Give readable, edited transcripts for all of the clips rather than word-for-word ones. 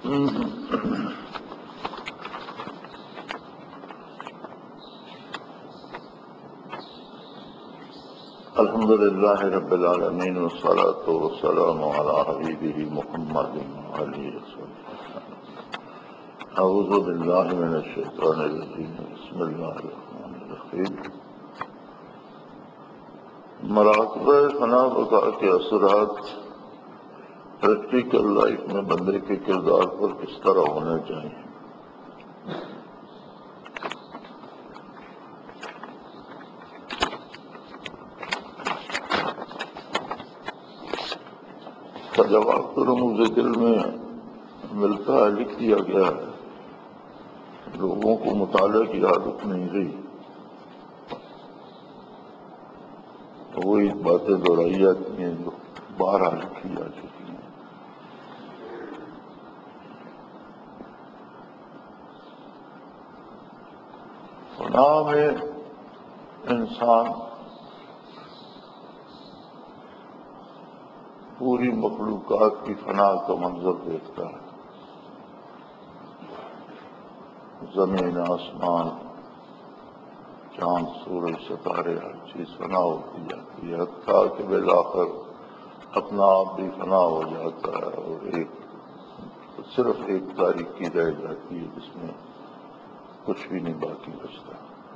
الحمد للہ رب العالمین والصلاة والسلام علی حبیبہ محمد وعلی وصحبہ۔ اعوذ باللہ من الشیطان الرجیم، بسم اللہ الرحمن الرحیم۔ مراقبہ فنا بقا کے اثرات پریکٹیکل لائف میں بندے کے کردار پر کس طرح ہونے چاہیے۔ کا جواب تو رموز دل میں ملتا ہے، لکھ دیا گیا ہے، لوگوں کو مطالعہ کی عادت نہیں رہی، وہی باتیں دہرائی جاتی ہیں جو بارہ لکھی جا چکی ہیں۔ فنا میں انسان پوری مخلوقات کی فنا کا منظر دیکھتا ہے، زمین، آسمان، چاند، سورج، ستارے، ہر چیز فنا ہوتی جاتی ہے، حتیٰ کہ بالآخر اپنا آپ بھی فنا ہو جاتا ہے اور صرف ایک تاریکی رہ جاتی ہے جس میں کچھ بھی نہیں باقی بچتا۔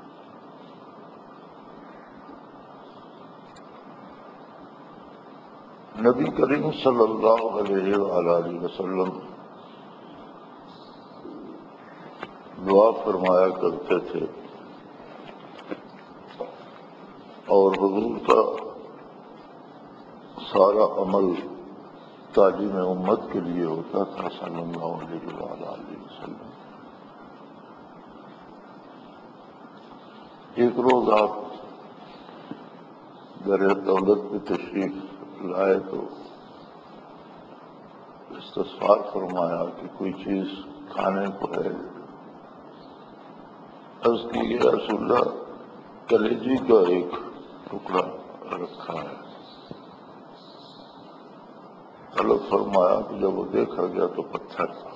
نبی کریم صلی اللہ علیہ وآلہ وسلم دعا فرمایا کرتے تھے، اور حضور کا سارا عمل تعلیم امت کے لیے ہوتا تھا صلی اللہ علیہ وآلہ وسلم۔ ایک روز آپ در دولت میں تشریف لائے تو استغفار فرمایا کہ کوئی چیز کھانے کو ہے۔ عرض کی یا رسول اللہ کلیجی کا ایک ٹکڑا رکھا ہے۔ طلب فرمایا کہ جب وہ دیکھا گیا تو پتھر تھا۔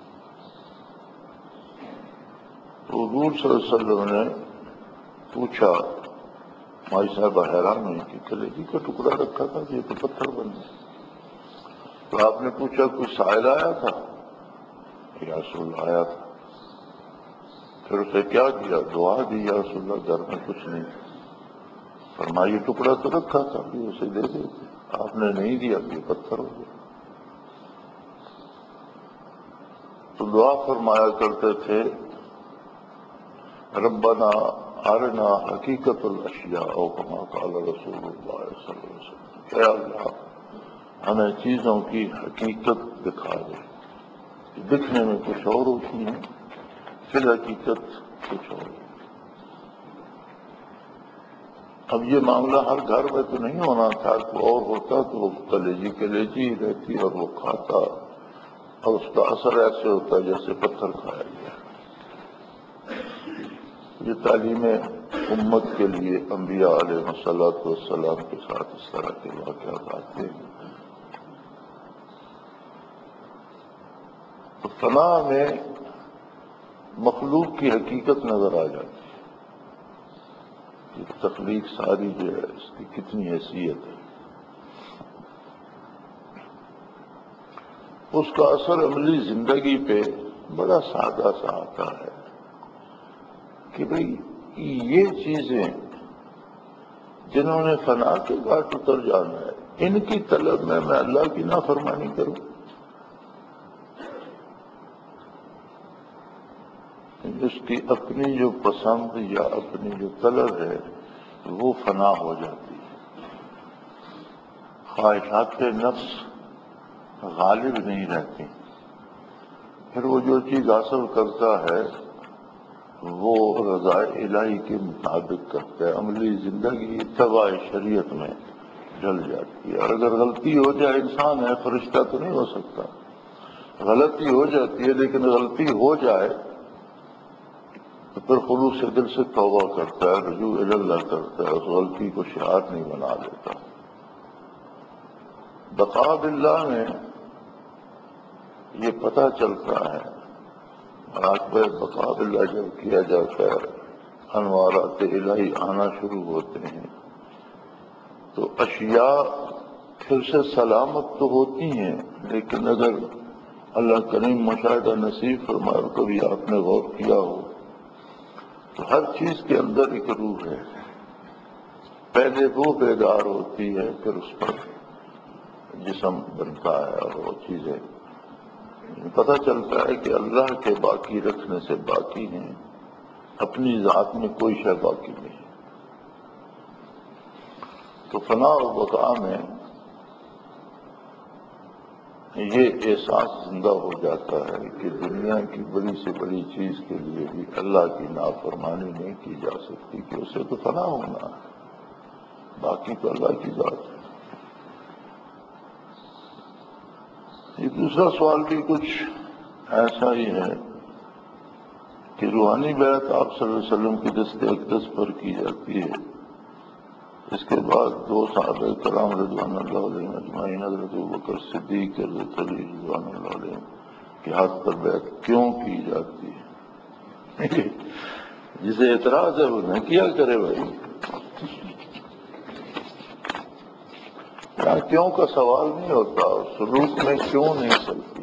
تو حضور صلی اللہ علیہ وسلم نے پوچھا، مائی صاحب حیران ہوئی کہ کلیجی کا ٹکڑا رکھا تھا یہ تو پتھر بن گیا۔ تو آپ نے پوچھا کوئی سائل آیا تھا؟ یا رسول اللہ آیا تھا۔ پھر اسے کیا کیا؟ دعا دی، یا رسول اللہ گھر میں کچھ نہیں تھا۔ فرمایا یہ ٹکڑا تو رکھا تھا، بھی اسے دے دیتے، آپ نے نہیں دیا، یہ پتھر ہو گیا۔ تو دعا فرمایا کرتے تھے، ربنا ارنا حقیقت الاشیاء او کما قال رسول اللہ صلی اللہ علیہ وسلم، اے اللہ ہمیں چیزوں کی حقیقت دکھا دے، دکھنے میں کچھ اور ہوتی ہیں، پھر حقیقت کچھ اور۔ اب یہ معاملہ ہر گھر میں تو نہیں ہونا تھا، تو اور ہوتا تو وہ کلیجی رہتی اور وہ کھاتا، اور اس کا اثر ایسے ہوتا جیسے پتھر کھایا گیا۔ یہ تعلیم امت کے لیے انبیاء علیہ الصلوۃ والسلام کے ساتھ اس طرح کے واقعات آتے ہیں۔ تو فنا میں مخلوق کی حقیقت نظر آ جاتی ہے کہ تخلیق ساری جو ہے اس کی کتنی حیثیت ہے۔ اس کا اثر عملی زندگی پہ بڑا سادہ سا آتا ہے کہ بھئی یہ چیزیں جنہوں نے فنا کے گھاٹ اتر جانا ہے، ان کی طلب میں اللہ کی نافرمانی کروں، اس کی اپنی جو پسند یا اپنی جو طلب ہے وہ فنا ہو جاتی ہے، خواہشات نفس غالب نہیں رہتی، پھر وہ جو چیز حاصل کرتا ہے وہ رضا الہی کے مطابق کرتا ہے، عملی زندگی اتباع شریعت میں ڈل جاتی ہے۔ اور اگر غلطی ہو جائے، انسان ہے، فرشتہ تو نہیں ہو سکتا، غلطی ہو جاتی ہے، لیکن غلطی ہو جائے تو پھر خلوص دل سے توبہ کرتا ہے، رجوع الی اللہ کرتا ہے، اس غلطی کو شعار نہیں بنا لیتا۔ بقاء باللہ میں یہ پتہ چلتا ہے، مراقبہ بقاء اللہ جب کیا جاتا ہے، انوارات الہی آنا شروع ہوتے ہیں، تو اشیاء پھر سے سلامت تو ہوتی ہیں، لیکن اگر اللہ کریم مشاہدہ نصیب فرمائے، کبھی آپ نے غور کیا ہو تو ہر چیز کے اندر ایک روح ہے، پہلے وہ بیدار ہوتی ہے، پھر اس پر جسم بنتا ہے اور وہ چیزیں پتہ چلتا ہے کہ اللہ کے باقی رکھنے سے باقی ہیں، اپنی ذات میں کوئی شے باقی نہیں۔ تو فنا و بقاء میں یہ احساس زندہ ہو جاتا ہے کہ دنیا کی بڑی سے بڑی چیز کے لیے بھی اللہ کی نافرمانی نہیں کی جا سکتی، کہ اسے تو فنا ہونا ہے، باقی تو اللہ کی ذات ہے۔ یہ دوسرا سوال بھی کچھ ایسا ہی ہے کہ روحانی بیعت آپ صلی اللہ علیہ وسلم کی دست اقدس پر کی جاتی ہے، اس کے بعد 2 صحابہ کرام رضوان اللہ علیہ اجمعین، حضرت ابوبکر صدیق، حضرت علی رضوان اللہ علیہ کے ہاتھ پر بیعت کیوں کی جاتی ہے؟ جسے اعتراض ہے وہ نہ کیا کرے بھائی، یہاں کیوں کا سوال نہیں ہوتا، سلوک میں کیوں نہیں چلتی۔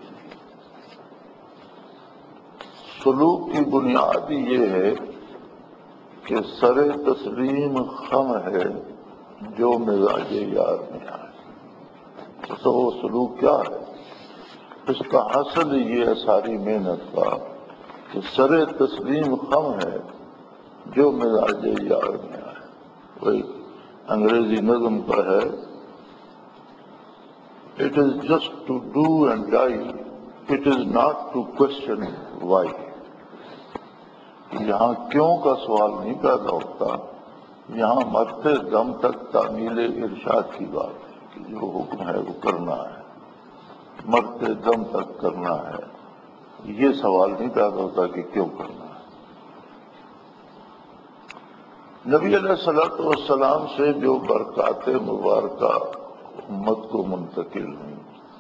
سلوک کی بنیاد یہ ہے کہ سر تسلیم خم ہے جو مزاج یار میں آئے۔ تو وہ سلوک کیا ہے؟ اس کا حاصل یہ ہے ساری محنت کا کہ سر تسلیم خم ہے جو مزاج یار میں آئے۔ وہ ایک انگریزی نظم کا ہے، It is just to do and die, it is not to question why۔ یہاں کیوں کا سوال نہیں پیدا ہوتا، یہاں مرتے دم تک تعمیل ارشاد کی بات ہے کہ جو حکم ہے وہ کرنا ہے، مرتے دم تک کرنا ہے، یہ سوال نہیں پیدا ہوتا کہ کیوں کرنا ہے۔ نبی علیہ الصلوۃ والسلام سے جو برکات مبارکہ امت کو منتقل ہوئی،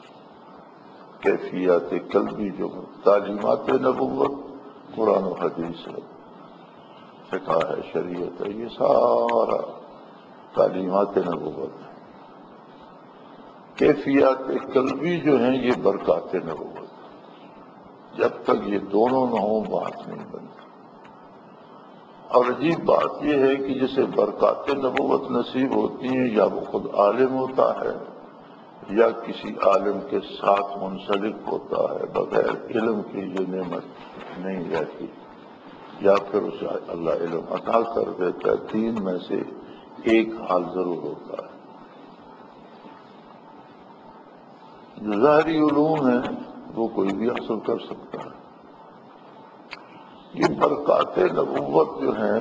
کیفیات قلبی جو تعلیمات نبوت، قرآن و حدیث ہے، فقہ ہے، شریعت ہے، یہ سارا تعلیمات نبوت ہے۔ کیفیات قلبی جو ہیں یہ برکات نبوت، جب تک یہ دونوں نہ ہوں بات نہیں بنتی۔ اور عجیب بات یہ ہے کہ جسے برکات نبوت نصیب ہوتی ہیں یا وہ خود عالم ہوتا ہے یا کسی عالم کے ساتھ منسلک ہوتا ہے، بغیر علم کے یہ نعمت نہیں رہتی، یا پھر اسے اللہ علم عطا کر دیتا ہے، 3 میں سے ایک حال ضرور ہوتا ہے۔ جو ظاہری علوم ہیں وہ کوئی بھی حاصل کر سکتا ہے۔ یہ برکات نبوت جو ہیں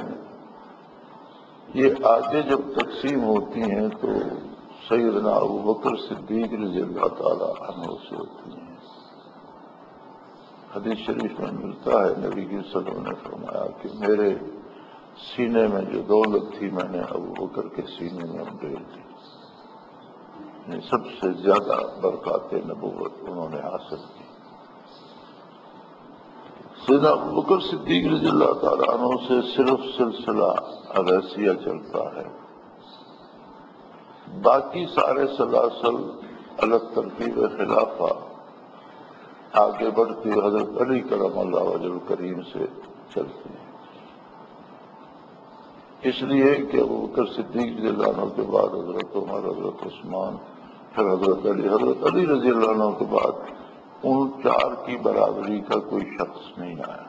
یہ آگے جب تقسیم ہوتی ہیں تو سیدنا ابوبکر صدیق رضی اللہ تعالی عنہ سے ہوتی ہیں۔ حدیث شریف میں ملتا ہے، نبی صلی اللہ علیہ وسلم نے فرمایا کہ میرے سینے میں جو دولت تھی میں نے ابوبکر کے سینے میں ڈال دی۔ سب سے زیادہ برکات نبوت انہوں نے حاصل کی۔ سیدنا ابوبکر صدیق رضی اللہ تعالیٰ عنہ سے صرف سلسلہ اویسیہ چلتا ہے، باقی سارے سلاسل الگ ترتیب خلافہ آگے بڑھتی حضرت علی کرم اللہ وجہ الکریم سے چلتی ہیں۔ اس لیے کہ ابوبکر صدیق رضی اللہ عنہ کے بعد حضرت عمر، حضرت عثمان، پھر حضرت علی رضی اللہ عنہ کے بعد ان 4 کی برابری کا کوئی شخص نہیں آیا۔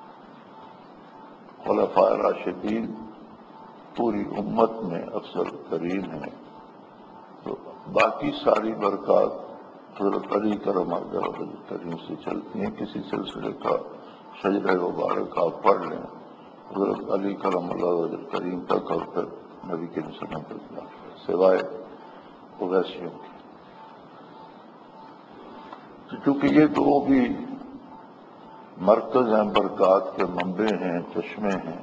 خلفاء راشدین پوری امت میں افضل ترین ہیں، تو باقی ساری برکات حضرت علی کرم اللہ وجہ الکریم سے چلتی ہیں۔ کسی سلسلے کا شجرہ مبارک آپ پڑھ لیں حضرت علی کرم اللہ وجہ الکریم تک، اور پھر نبی کے وسلم تک، سوائے اویسیوں کی۔ چونکہ یہ 2 بھی مرکز ہیں، برکات کے منبع ہیں، چشمے ہیں،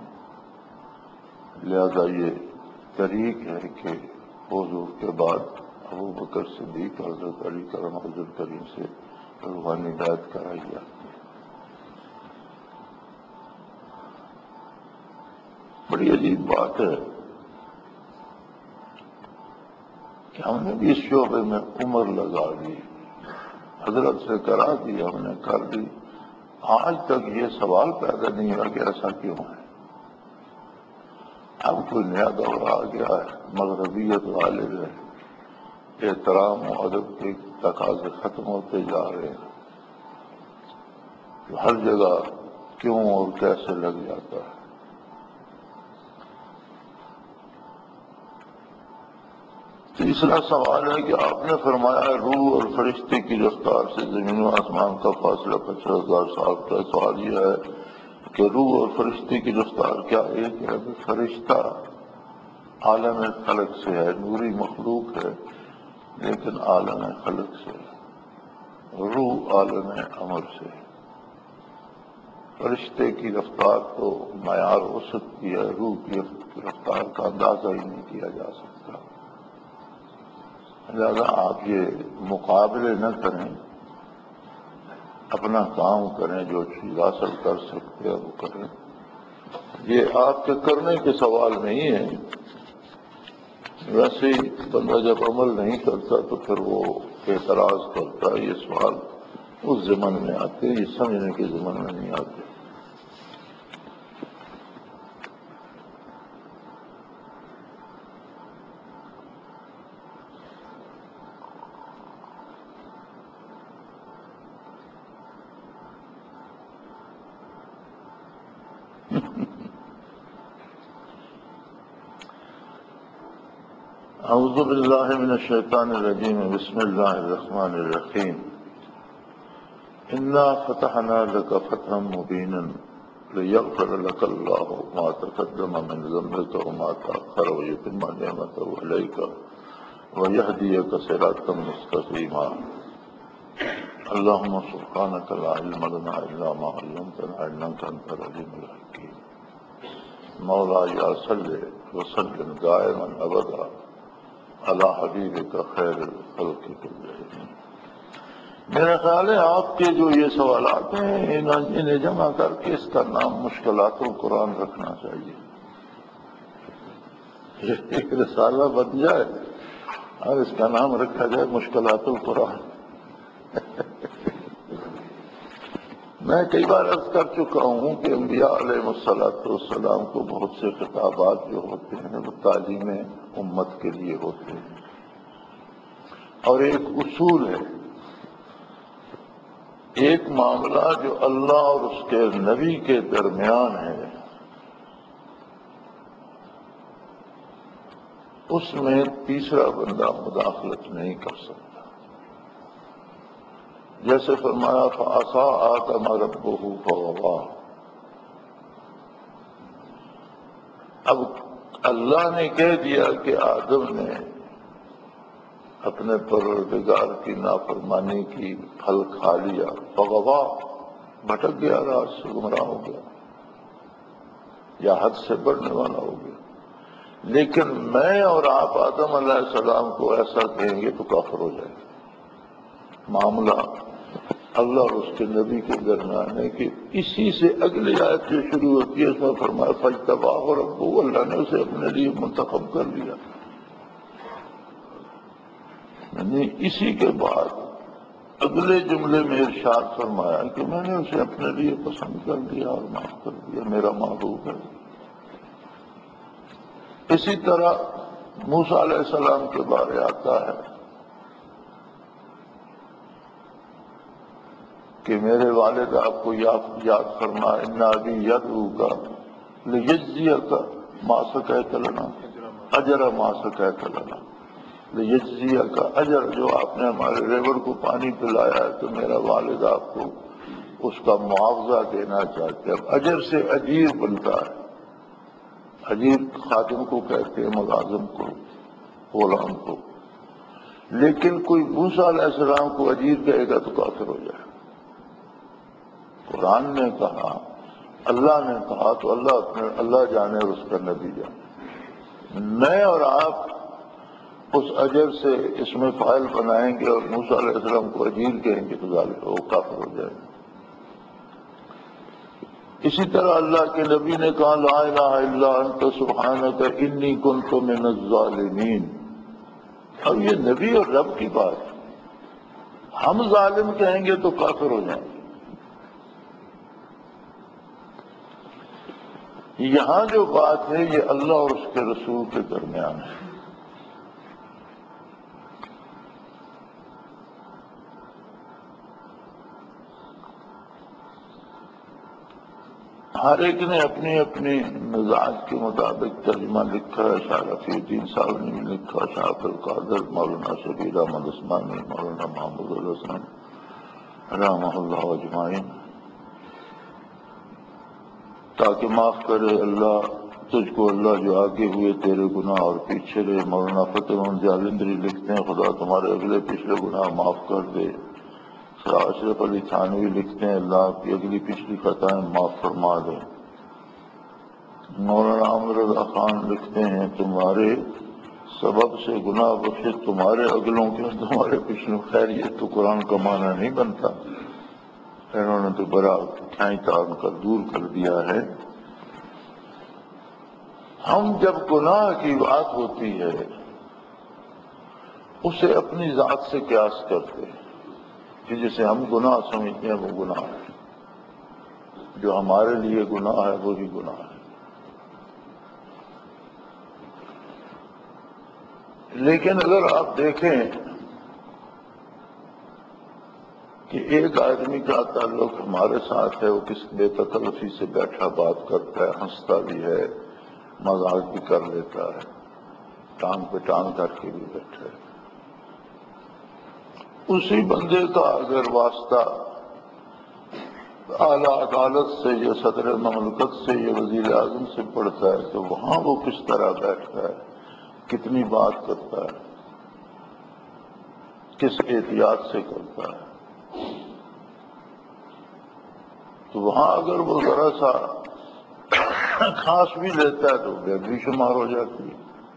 لہذا یہ طریق ہے کہ حضور کے بعد ابوبکر صدیق حضرت علی کرم وجہ الکریم سے روحانی ہدایت کرائی جاتی ہے۔ بڑی عجیب بات ہے کہ ہم نے بھی اس شعبے میں عمر لگا دی، حضرت سے کرا دی، ہم نے کر دی، آج تک یہ سوال پیدا نہیں ہوا کہ ایسا کیوں ہے۔ اب کوئی نیا دور آ گیا ہے، مغربیت غالب ہے، احترام و ادب کے تقاضے ختم ہوتے جا رہے ہیں، ہر جگہ کیوں اور کیسے لگ جاتا ہے۔ تیسرا سوال ہے کہ آپ نے فرمایا روح اور فرشتے کی رفتار سے زمین و آسمان کا فاصلہ 50,000 سال کا۔ سوال یہ ہے کہ روح اور فرشتے کی رفتار کیا ایک ہے؟ فرشتہ عالم خلق سے ہے، نوری مخلوق ہے لیکن عالم خلق سے ہے، روح عالم امر سے ہے۔ فرشتے کی رفتار تو معیار ہو سکتی ہے، روح کی رفتار کا اندازہ ہی نہیں کیا جا سکتا۔ لہٰذا آپ یہ مقابلے نہ کریں، اپنا کام کریں، جو چیز حاصل کر سکتے ہیں وہ کریں۔ یہ آپ کے کرنے کے سوال نہیں ہے، ویسے ہی بندہ جب عمل نہیں کرتا تو پھر وہ اعتراض کرتا ہے۔ یہ سوال اس ضمن میں آتے، یہ سمجھنے کے ضمن میں نہیں آتے۔ اعوذ باللہ من الشیطان الرجیم، بسم اللہ الرحمن الرحیم۔ انا فتحنا لک فتحا مبینا لیغفر لک اللہ ما تقدم من ذنبک وما تأخر ویتم نعمته علیک ویہدیک صراطا مستقیما۔ اللہم سبحانک لا علم لنا الا ما علمتنا انک انت العلیم الحکیم۔ مولا صلی وسلم دائما ابدا علی حبیبک خیر الخلق کلہم۔ میرا خیال ہے آپ کے جو یہ سوالات ہیں انہیں جمع کر کے اس کا نام مشکلات القرآن رکھنا چاہیے، ایک رسالہ بن جائے اور اس کا نام رکھا جائے مشکلات القرآن۔ میں کئی بار عرض کر چکا ہوں کہ انبیاء علیہ السلام کو بہت سے خطابات جو ہوتے ہیں وہ تعلیم امت کے لیے ہوتے ہیں، اور ایک اصول ہے، ایک معاملہ جو اللہ اور اس کے نبی کے درمیان ہے اس میں تیسرا بندہ مداخلت نہیں کر سکتا۔ جیسے فرمایا فَعَصَىٰ آدَمَ رَبُّهُ فَغَوَىٰ۔ اب اللہ نے کہہ دیا کہ آدم نے اپنے پروردگار کی نافرمانی کی، پھل کھا لیا، فغوا، بھٹک گیا، راہ سے گمراہ ہو گیا یا حد سے بڑھنے والا ہو گیا۔ لیکن میں اور آپ آدم علیہ السلام کو ایسا کہیں گے تو کافر ہو جائے گا۔ معاملہ اللہ اور اس کے نبی کے درمیان ہے کہ اسی سے اگلی آیت جو شروع ہوتی ہے اس میں فرمایا فاجتباہ ربہ، اللہ نے اسے اپنے لیے منتخب کر لیا۔ یعنی اسی کے بعد اگلے جملے میں ارشاد فرمایا کہ میں نے اسے اپنے لیے پسند کر دیا اور معاف کر دیا، میرا محبوب ہے۔ اسی طرح موسیٰ علیہ السلام کے بارے آتا ہے کہ میرے والد آپ کو یاد فرما ان ابی یدعوک لیجزیک ما سقیت لنا اجر ما سقیت لنا، لیجزیک اجر، جو آپ نے ہمارے ریور کو پانی پلایا ہے تو میرا والد آپ کو اس کا معاوضہ دینا چاہتے ہیں۔ اب اجر سے اجیر بنتا ہے، اجیر خادم کو کہتے ہیں، ملازم کو، غلام کو، لیکن کوئی موسیٰ علیہ السلام کو اجیر کہے گا تو کافر ہو جائے۔ قرآن نے کہا، اللہ نے کہا تو اللہ جانے اور اس کا نبی جانے۔ میں اور آپ اس اجر سے اس میں فاعل بنائیں گے اور موسیٰ علیہ السلام کو اجیر کہیں گے تو ظالم وہ کافر ہو جائے گا۔ اسی طرح اللہ کے نبی نے کہا لا الہ الا انت سبحانک انی کنت من الظالمین۔ اب یہ نبی اور رب کی بات ہے، ہم ظالم کہیں گے تو کافر ہو جائیں گے۔ یہاں جو بات ہے یہ اللہ اور اس کے رسول کے درمیان ہے۔ ہر ایک نے اپنی اپنی مزاج کے مطابق ترجمہ لکھا ہے۔ شاہ رفیع الدین صاحب نے بھی لکھا، شاہ عبد القادر، مولانا شبیر احمد عثمانی، مولانا محمود الحسن رحمہ اللہ اجمعین۔ تاکہ معاف کرے اللہ تجھ کو، اللہ جو آگے ہوئے تیرے گناہ اور پیچھے رہے۔ مولانا فتح محمد جالندری لکھتے ہیں خدا تمہارے اگلے پچھلے گناہ معاف کر دے۔ شاہ اشرف علی تھانوی لکھتے ہیں اللہ آپ کی اگلی پچھلی خطائیں معاف فرما دے۔ مولانا عامر رضا خان لکھتے ہیں تمہارے سبب سے گناہ بخشش تمہارے اگلوں کے تمہارے پچھلوں۔ خیر یہ تو قرآن کا معنی نہیں بنتا، انہوں نے تو بڑا کھینچ تان کر دور کر دیا ہے۔ ہم جب گناہ کی بات ہوتی ہے اسے اپنی ذات سے قیاس کرتے ہیں کہ جسے ہم گناہ سمجھتے ہیں وہ گناہ ہے، جو ہمارے لیے گناہ ہے وہی گناہ ہے۔ لیکن اگر آپ دیکھیں کہ ایک آدمی کا تعلق ہمارے ساتھ ہے، وہ کس بے تکلفی سے بیٹھا بات کرتا ہے، ہنستا بھی ہے، مذاق بھی کر لیتا ہے، ٹانگ پہ ٹانگ کر کے بھی بیٹھا ہے، اسی بندے کا اگر واسطہ اعلیٰ عدالت سے یا صدر مملکت سے یا وزیر اعظم سے پڑتا ہے تو وہاں وہ کس طرح بیٹھتا ہے، کتنی بات کرتا ہے، کس احتیاط سے کرتا ہے، تو وہاں اگر وہ ذرا سا کھانس بھی لیتا ہے تو بے بھی شمار ہو جاتی ہے۔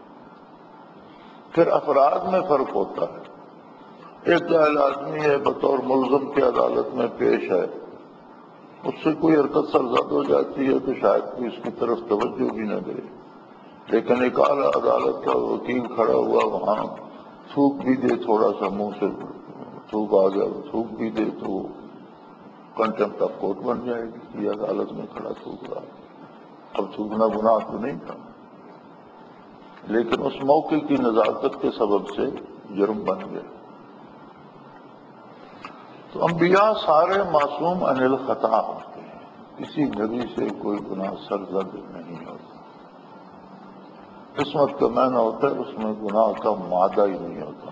پھر افراد میں فرق ہوتا ہے۔ ایک جاہل آدمی ہے بطور ملزم کے عدالت میں پیش ہے، اس سے کوئی حرکت سرزد ہو جاتی ہے تو شاید کوئی اس کی طرف توجہ بھی نہ دے، لیکن ایک اعلیٰ عدالت کا وکیل کھڑا ہوا وہاں تھوک بھی دے، تھوڑا سا منہ سے تھوک آ گیا تھوک بھی دے تو کنٹمپٹ آف کورٹ بن جائے گی، یہ عدالت میں کھڑا تھوک رہا۔ اب تھوکنا گناہ تو نہیں تھا، لیکن اس موقع کی نزاکت کے سبب سے جرم بن گیا۔ تو انبیاء سارے معصوم عن الخطا ہوتے ہیں، کسی نبی سے کوئی گناہ سرزد نہیں ہوتا۔ قسمت کا معنی ہوتا ہے اس میں گناہ کا مادہ ہی نہیں ہوتا۔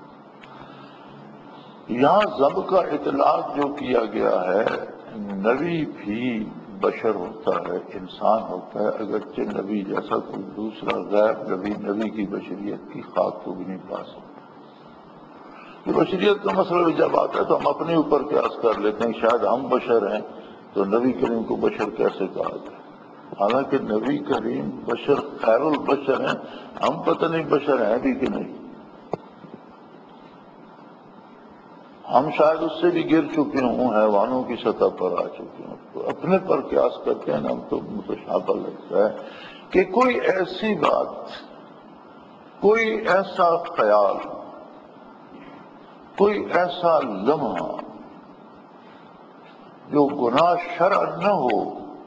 یہاں ذنب کا اطلاق جو کیا گیا ہے، نبی بھی بشر ہوتا ہے، انسان ہوتا ہے، اگرچہ نبی جیسا کوئی دوسرا غیر نبی کی بشریت کی خاک کو بھی نہیں پا سکتا۔ بشریت کا مسئلہ بھی جب آتا ہے تو ہم اپنے اوپر قیاس کر لیتے ہیں، شاید ہم بشر ہیں تو نبی کریم کو بشر کیسے کہا جائے، حالانکہ نبی کریم بشر خیر البشر ہیں، ہم پتہ نہیں بشر ہیں بھی کہ نہیں، ہم شاید اس سے بھی گر چکے ہوں، حیوانوں کی سطح پر آ چکے ہوں، تو اپنے پر قیاس کرتے ہیں ہم تو متشابہ لگتا ہے کہ کوئی ایسی بات، کوئی ایسا خیال، کوئی ایسا لمحہ جو گناہ شرعن نہ ہو،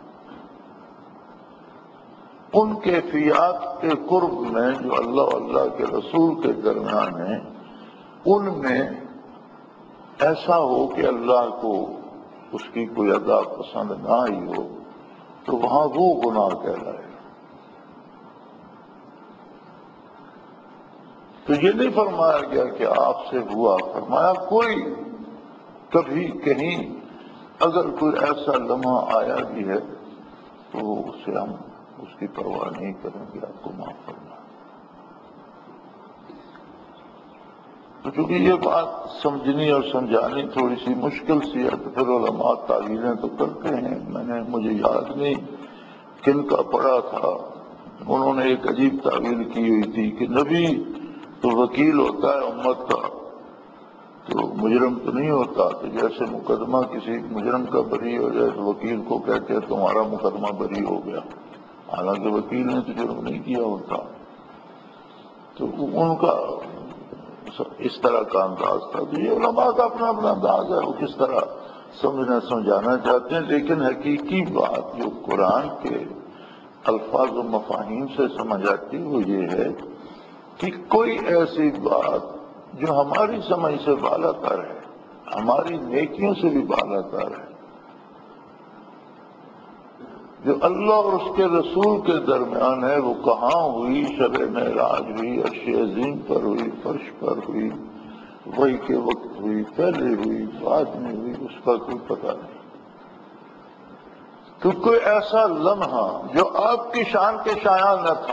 ان کیفیات کے قرب میں جو اللہ اللہ کے رسول کے درمیان ہیں، ان میں ایسا ہو کہ اللہ کو اس کی کوئی ادا پسند نہ آئی ہو تو وہاں وہ گناہ کہلائے۔ تو یہ نہیں فرمایا گیا کہ آپ سے ہوا، فرمایا کوئی کبھی کہیں اگر کوئی ایسا لمحہ آیا بھی ہے تو اسے ہم اس کی پرواہ نہیں کریں گے، آپ کو معاف کرنا۔ تو چونکہ یہ بات سمجھنی اور سمجھانی تھوڑی سی مشکل سی ہے تو پھر علماء تعویلیں تو کرتے ہیں۔ مجھے یاد نہیں کن کا پڑھا تھا، انہوں نے ایک عجیب تعویل کی ہوئی تھی کہ نبی تو وکیل ہوتا ہے امت کا، تو مجرم تو نہیں ہوتا. تو جیسے مقدمہ کسی مجرم کا بری ہو جائے تو وکیل کو کہتے ہیں تمہارا مقدمہ بری ہو گیا، حالانکہ وکیل نے تو جرم نہیں کیا ہوتا. تو ان کا اس طرح کا انداز تھا. تو یہ علماء کا اپنا اپنا انداز ہے، وہ کس طرح سمجھانا چاہتے ہیں. لیکن حقیقی بات جو قرآن کے الفاظ و مفاہیم سے سمجھ آتی وہ یہ ہے کہ کوئی ایسی بات جو ہماری سمجھ سے بالا تر ہے، ہماری نیکیوں سے بھی بالا تر ہے، جو اللہ اور اس کے رسول کے درمیان ہے، وہ کہاں ہوئی؟ شب معراج ہوئی، عرش عظیم پر ہوئی، فرش پر ہوئی، وحی کے وقت ہوئی، پہلے ہوئی، بعد میں ہوئی، اس کا کوئی پتہ نہیں. تو کوئی ایسا لمحہ جو آپ کی شان کے شایع نہ تھا،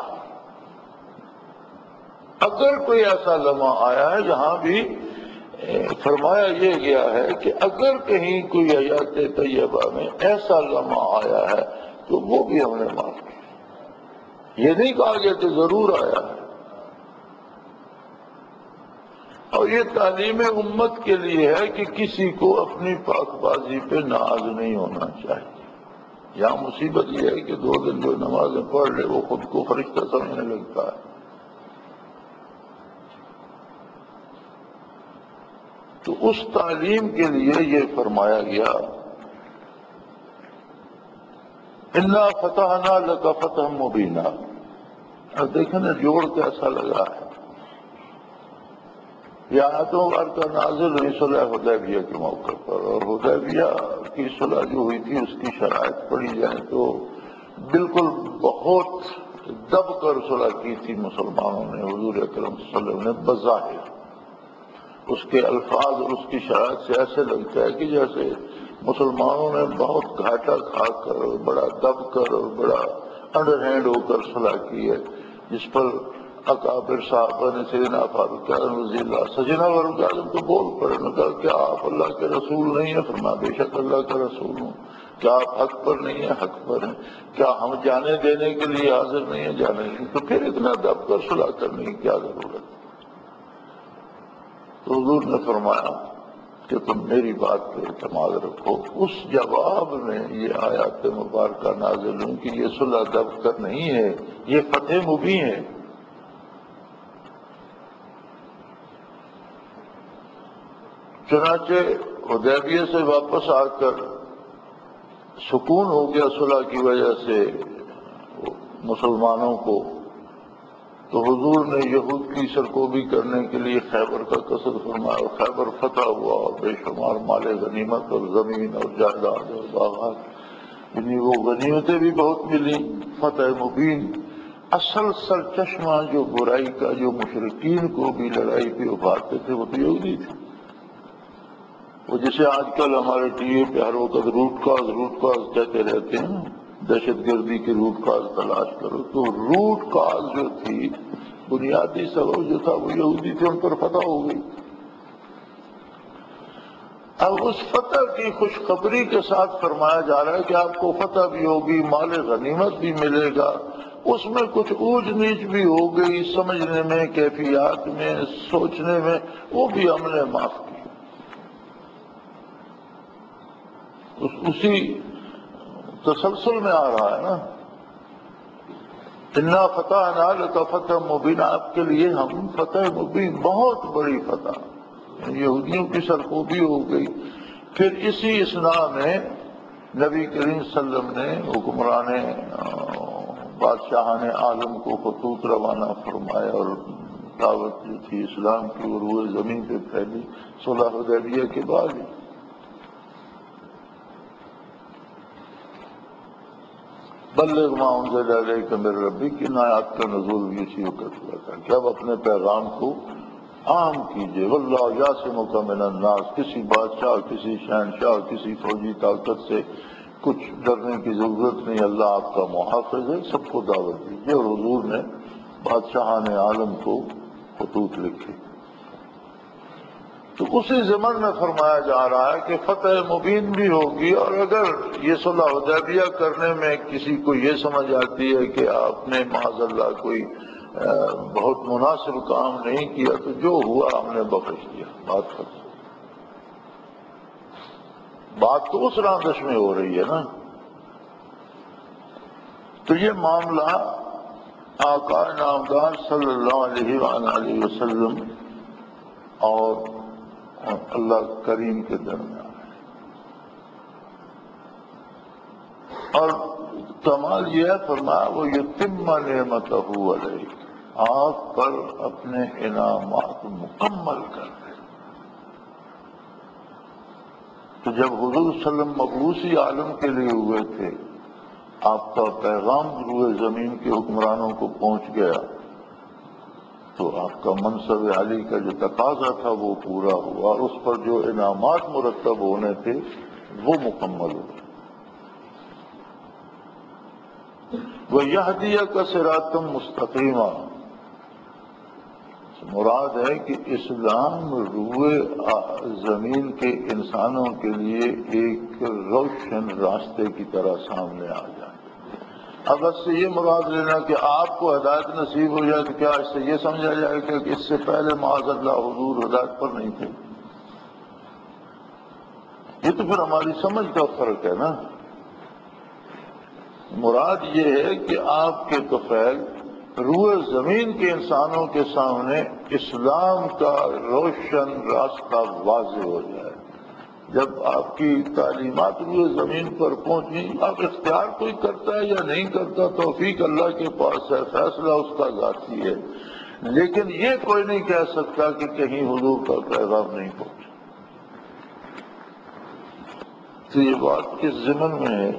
اگر کوئی ایسا لمحہ آیا ہے جہاں بھی فرمایا یہ گیا ہے کہ اگر کہیں کوئی حیات طیبہ میں ایسا لمحہ آیا ہے تو وہ بھی ہم نے معاف کیا. یہ نہیں کہا گیا کہ ضرور آیا ہے. اور یہ تعلیم امت کے لیے ہے کہ کسی کو اپنی پاک بازی پہ ناز نہیں ہونا چاہیے. یہاں مصیبت یہ ہے کہ 2 دن جو نمازیں پڑھ لے وہ خود کو فرشتہ سمجھنے لگتا ہے. تو اس تعلیم کے لیے یہ فرمایا گیا اِنَّا فَتَحْنَا لَكَ فَتْحًا مُبِينًا. اب دیکھیں نا جوڑ کیسا لگا ہے. یہ آیتوں کا نازل ہوئی صلح حدیبیہ کے موقع پر، اور حدیبیہ کی صلح جو ہوئی تھی اس کی شرائط پڑھی جائے تو بالکل بہت دب کر صلح کی تھی مسلمانوں نے. حضور اکرم صلی اللہ علیہ وسلم نے بظاہر اس کے الفاظ اور اس کی شرائط سے ایسے لگتا ہے کہ جیسے مسلمانوں نے بہت گھاٹا کھا کر، بڑا دب کر اور بڑا انڈر ہینڈ ہو کر صلح کی ہے، جس پر اکابر صحابہ نے سیدنا فاروق اعظم رضی اللہ سجنا فاروق اعظم تو بول پڑے. نے کہا کیا آپ اللہ کے رسول نہیں ہیں؟ فرمایا بے شک اللہ کا رسول ہوں. کیا آپ حق پر نہیں ہیں؟ حق پر ہیں. کیا ہم جانے دینے کے لیے حاضر نہیں ہیں؟ جانے نہیں. تو پھر اتنا دب کر صلح کرنے کی کیا ضرورت ہے؟ تو حضور نے فرمایا کہ تم میری بات پہ اعتماد رکھو. اس جواب میں یہ آیات مبارکہ نازل ہوں کہ یہ صلح دب کر نہیں ہے، یہ فتح مبین ہے. چنانچہ حدیبیہ سے واپس آ کر سکون ہو گیا صلح کی وجہ سے مسلمانوں کو. تو حضور نے یہود کی سرکوبی کرنے کے لیے خیبر کا قصد فرمایا، اور خیبر فتح ہوا اور بے شمار مال غنیمت اور زمین اور جائیداد اور باغات، یعنی وہ غنیمتیں بھی بہت ملی. فتح مبین اصل سرچشمہ جو برائی کا، جو مشرکین کو بھی لڑائی پہ ابھارتے تھے، وہ تو یہودی تھے. وہ جسے آج کل ہمارے ٹی وی پہ ہر وقت روٹ کاز کہتے رہتے ہیں، دہشت گردی کے روٹ کاز تلاش کرو. تو روٹ کاز جو تھی، بنیادی سبب جو تھا وہ یہودی تھے، ان پر فتح ہو گئی. اب اس فتح کی خوشخبری کے ساتھ فرمایا جا رہا ہے کہ آپ کو فتح بھی ہوگی، مال غنیمت بھی ملے گا. اس میں کچھ اونچ نیچ بھی ہو گئی سمجھنے میں، کیفیات میں، سوچنے میں، وہ بھی ہم نے معاف کی. اسی تسلسل میں آ رہا ہے نا، اِنَّا فَتَحْنَا لَكَ فَتْحًا مُبِينًا. آپ کے لیے ہم فتح مبین، بہت بڑی فتح. یہودیوں کی سرکوبی ہو گئی. پھر اسی اثناء میں نبی کریم صلی اللہ علیہ وسلم نے حکمران بادشاہان عالم کو خطوط روانہ فرمایا، اور دعوت جو تھی اسلام کی وہ روئے زمین پہ پھیلی صلح حدیبیہ کے بعد. بلغ ما انزل الیک من ربک، ان آیات کا نزول بھی اسی وقت ہوا تھا کہ اب اپنے پیغام کو عام کیجیے. واللہ یعصمک من الناس، کسی بادشاہ، کسی شہنشاہ، کسی فوجی طاقت سے کچھ ڈرنے کی ضرورت نہیں، اللہ آپ کا محافظ ہے. سب کو دعوت دیجیے. اور حضور نے بادشاہان عالم کو خطوط لکھے. تو اسی ضمن میں فرمایا جا رہا ہے کہ فتح مبین بھی ہوگی. اور اگر یہ صلح حدیبیہ کرنے میں کسی کو یہ سمجھ آتی ہے کہ آپ نے معاذ اللہ کوئی بہت مناسب کام نہیں کیا تو جو ہوا ہم نے بخش دیا، بات ختم۔ بات تو اس رانجش میں ہو رہی ہے نا۔ تو یہ معاملہ آقا نامدار صلی اللہ علیہ وآلہ وسلم اور اللہ کریم کے درمیان ہے۔ اور کمال یہ ہے، فرمایا وہ یتم نعمتہ علیک، آپ پر اپنے انعامات مکمل کر دیں۔ تو جب حضور صلی اللہ علیہ وسلم مبعوثی عالم کے لیے ہوئے تھے، آپ کا پیغام روئے زمین کے حکمرانوں کو پہنچ گیا، تو آپ کا منصب عالی کا جو تقاضا تھا وہ پورا ہوا، اور اس پر جو انعامات مرتب ہونے تھے وہ مکمل ہوئے۔ وَيَهْدِيَكَ صِرَاطًا مُسْتَقِيمًا، مراد ہے کہ اسلام روئے زمین کے انسانوں کے لیے ایک روشن راستے کی طرح سامنے آ جائے۔ اب اس سے یہ مراد لینا کہ آپ کو ہدایت نصیب ہو جائے تو کیا اس سے یہ سمجھا جائے کہ اس سے پہلے معاذ اللہ حضور ہدایت پر نہیں تھے؟ یہ تو پھر ہماری سمجھ کا فرق ہے نا۔ مراد یہ ہے کہ آپ کے طفیل روئے زمین کے انسانوں کے سامنے اسلام کا روشن راستہ واضح ہو جائے۔ جب آپ کی تعلیمات روئے زمین پر پہنچی، اب اختیار کوئی کرتا ہے یا نہیں کرتا، توفیق اللہ کے پاس ہے، فیصلہ اس کا ذاتی ہے، لیکن یہ کوئی نہیں کہہ سکتا کہ کہیں حضور کا پیغام نہیں پہنچا۔ تو یہ بات کس ضمن میں ہے؟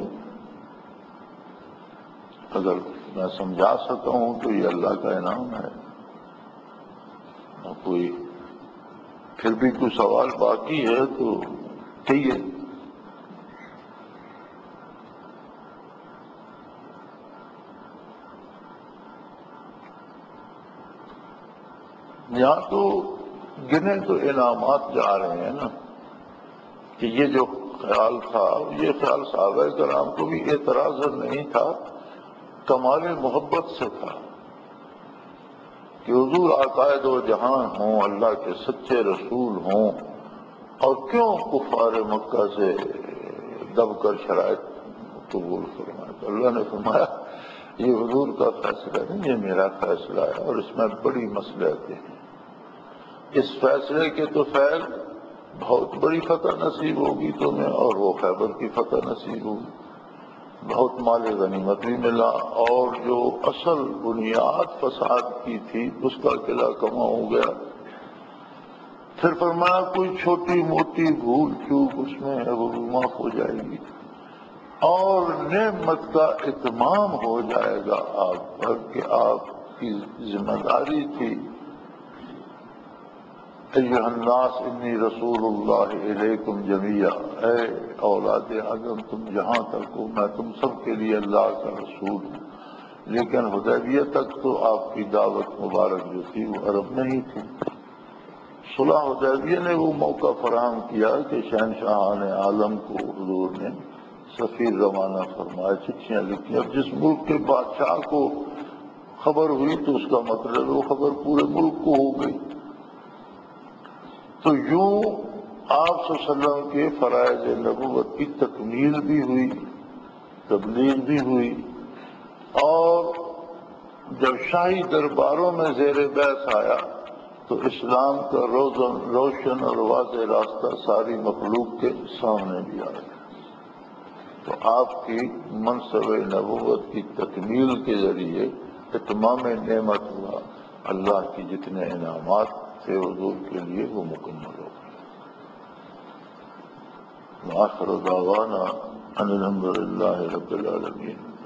اگر میں سمجھا سکتا ہوں تو یہ اللہ کا انعام ہے۔ کوئی پھر بھی کوئی سوال باقی ہے تو کہیے۔ یہاں تو گنے تو انعامات جا رہے ہیں نا، کہ یہ جو خیال تھا، یہ خیال صحابہ کرام کو بھی اعتراض نہیں تھا، کمال محبت سے تھا کہ حضور عقائد و جہان ہوں، اللہ کے سچے رسول ہوں، اور کیوں کفار مکہ سے دب کر شرائط قبول فرمائے؟ تو اللہ نے فرمایا یہ حضور کا فیصلہ نہیں، یہ میرا فیصلہ ہے، اور اس میں بڑی مصلحتیں ہیں۔ اس فیصلے کے تو فعل بہت بڑی فتح نصیب ہوگی تمہیں، اور وہ خیبر کی فتح نصیب ہوگی، بہت مال غنیمت بھی ملا، اور جو اصل بنیاد فساد کی تھی اس کا قلعہ کما ہو گیا۔ پھر فرمایا کوئی چھوٹی موٹی بھول چوک اس میں ہے وہ معاف ہو جائے گی، اور نعمت کا اتمام ہو جائے گا آپ پر، کہ آپ کی ذمہ داری تھی ایھا الناس انی رسول اللہ الیکم جمیعا، اے اولاد آدم تم جہاں تک ہو میں تم سب کے لیے اللہ کا رسول ہوں۔ لیکن حدیبیہ تک تو آپ کی دعوت مبارک جو تھی وہ عرب میں ہی تھی۔ صلح حدیبیہ نے وہ موقع فراہم کیا کہ شہنشاہان عالم کو حضور نے سفیر روانہ فرمائے، چٹھیاں لکھی۔ اب جس ملک کے بادشاہ کو خبر ہوئی تو اس کا مطلب وہ خبر پورے ملک کو ہو گئی۔ تو یوں آپ صلی اللہ علیہ وسلم کے فرائض نبوت کی تکمیل بھی ہوئی، تبلیغ بھی ہوئی، اور جب شاہی درباروں میں زیر بیعت آیا تو اسلام کا روشن اور واضح راستہ ساری مخلوق کے سامنے بھی آ گیا۔ تو آپ کی منصب نبوت کی تکمیل کے ذریعے اتمام نعمت ہوا، اللہ کی جتنے انعامات تھے حضور کے لیے وہ مکمل ہو گئے۔ وآخر دعوانا ان الحمد للہ رب العالمین۔